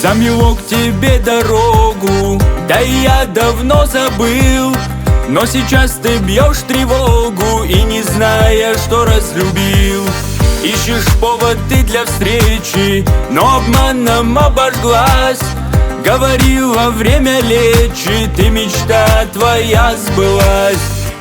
замело к тебе дорогу, да и я давно забыл. Но сейчас ты бьешь тревогу и не зная, что разлюбил. Ищешь повод ты для встречи, но обманом обожглась. Говорила, время лечит, и мечта твоя сбылась.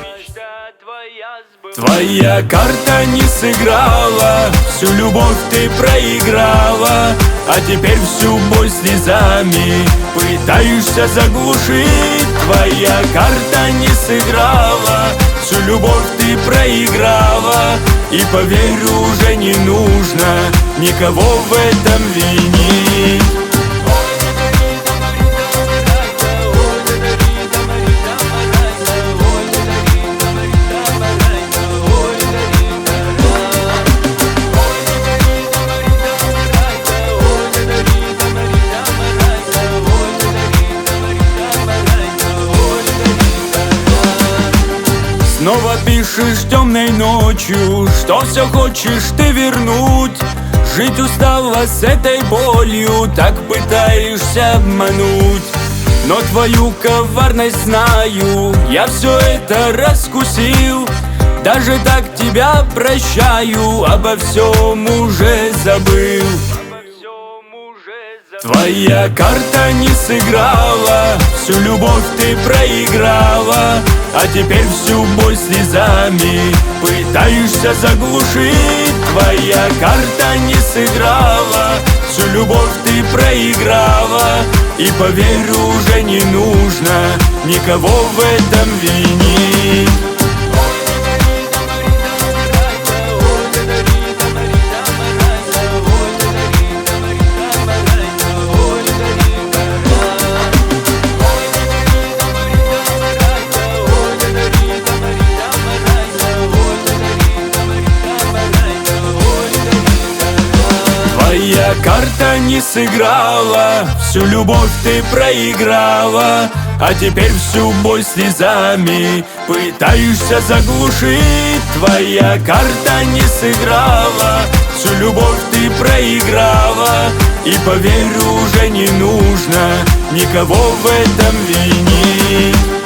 Твоя карта не сыграла, всю любовь ты проиграла, а теперь всю боль слезами пытаешься заглушить. Твоя карта не сыграла, всю любовь ты проиграла, и поверь, уже не нужно никого в этом винить. Снова пишешь темной ночью, что все хочешь ты вернуть. Жить устала с этой болью, так пытаешься обмануть. Но твою коварность знаю, я все это раскусил. Даже так тебя прощаю, обо всем уже забыл. Твоя карта не сыграла, всю любовь ты проиграла, а теперь всю боль слезами пытаешься заглушить. Твоя карта не сыграла, всю любовь ты проиграла, и поверь, уже не нужно никого в этом винить. Твоя карта не сыграла, всю любовь ты проиграла, а теперь всю боль слезами пытаешься заглушить. Твоя карта не сыграла, всю любовь ты проиграла, и поверь, уже не нужно никого в этом винить.